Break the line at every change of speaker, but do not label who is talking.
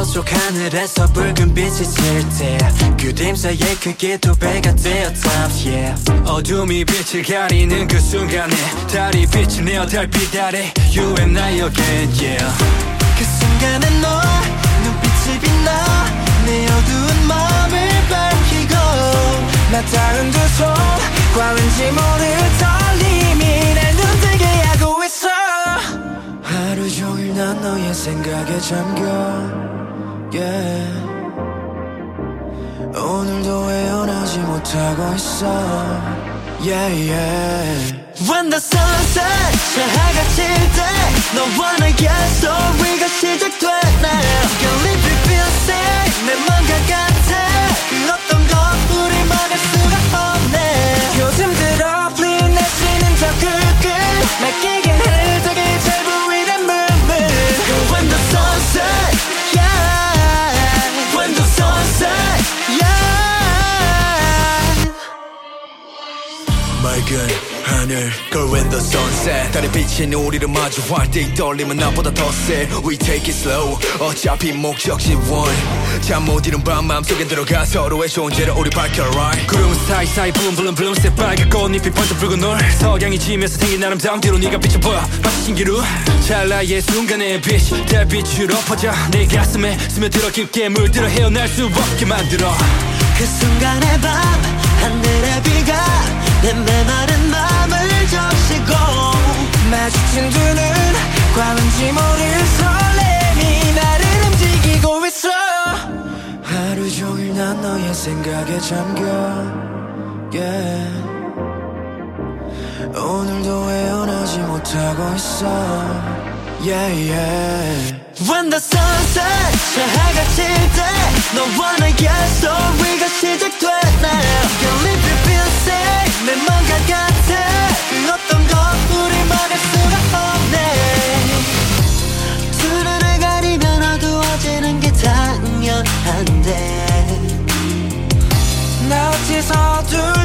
저쪽 하늘에서 붉은 빛이 칠 때 그림자의 크기 2배가 되었다 yeah. 어둠이 빛을 가리는 그 순간에 달이 빛을 내어 달빛 아래 You and I again yeah.
그 순간에 너 눈빛이 빛나 내 어두운 마음을 밝히고 맞닿은 두 손 과왠지 모를 떨림이 날 눈뜨게 하고 있어 하루 종일 난 너의 생각에 잠겨 yeah. 오늘도 헤어나지 못하고 있어 yeah, yeah. When the sun sets 해가 질 때 너와 나의 스토리가 시작돼 now Can leave you feel safe 내 맘과 같아 그 어떤 것 우리 막을 수가 없네 요즘 들어 풀린 날씨는 더 굵고 맡기긴 흐르게 잘 보이는 물물 When the sun sets yeah When the sun sets yeah 맑은 하늘 Girl when the sunset 달의 빛이 우리를 마주할 때 이 떨림은 나보다 더세 We take it slow 어차피 목적지 one 잠 못 이룬 밤 마음속에 들어가 서로의 존재를 우리 밝혀 right
구름은 사이사이 블룸블룸블룸 새빨간 꽃잎이 번쩍 붉은 노을 석양이 지면서 생긴 아름다움 뒤로 네가 비춰보여 마치 신기루 찰나의 순간의 빛 달빛으로 퍼져 내 가슴에 스며들어 깊게 물들어 헤어날 수 없게 만들어
그 순간의 밤 하늘의 비가 내 메마른 맘을 적시고 마주친 두 눈 과왠지 모를 설렘이 나를 움직이고 있어 하루 종일 난 너의 생각에 잠겨 yeah. 오늘도 헤어나지 못하고 있어 yeah, yeah. When the sun sets 해가 질 때 너와 나의 스토리가 시작돼 now Can leave you feel safe 내 맘과 같아 그 어떤 것 우리 막을 수가 없네 두 눈을 가리면 어두워지는 게 당연한데 나 어디서